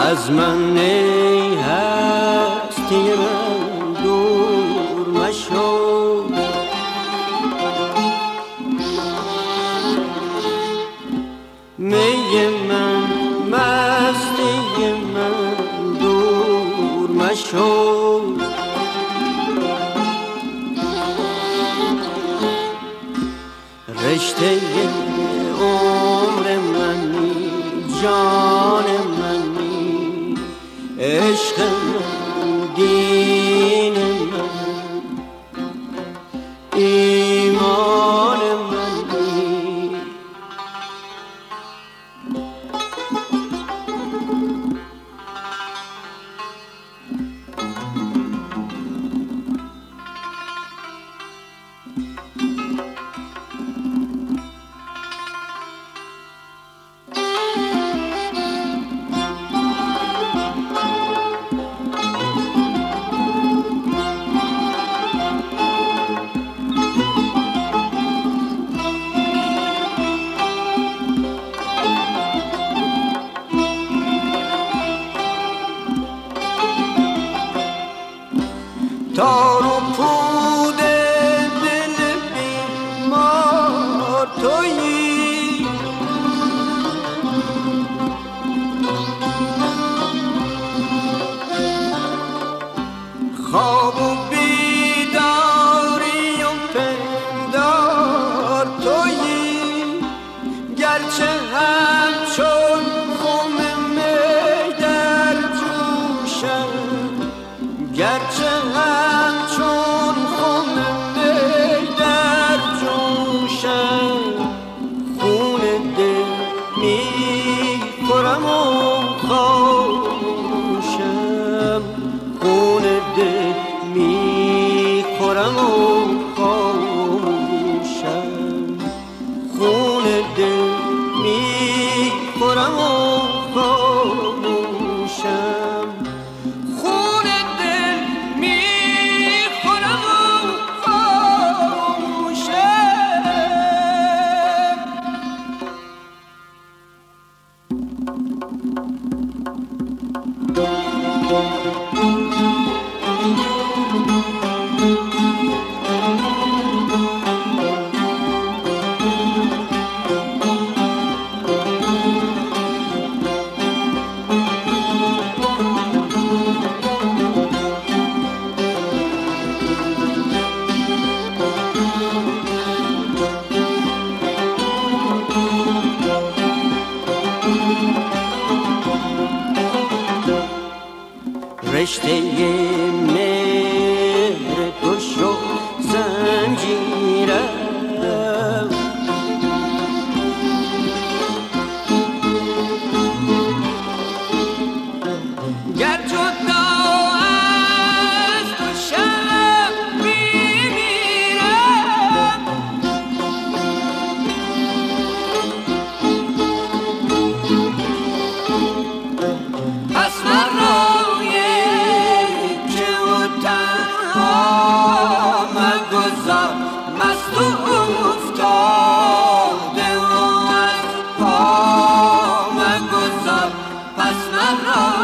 از من ای هستی من دور مشو، می من مستی من دور مشو، رشته عمر منی جان منی عشق من دین من ایمان منی. تار و پود دل بیمار تویی، خواب و بیداری و پندار تویی، گرچه همچون خم می در جوشم، گرچه همچون خم می در جوشم، خون دل می خورم و خاموشم، خون دل می خورم و خاموشم، خون دل می خورم و خاموشم، خون دل می خورم و رشته مهر تو شد زنجیرم، گر جدا از تو شب میمیرم، پس من را مگذار مست و افتاده و از پا مگذار، پس من را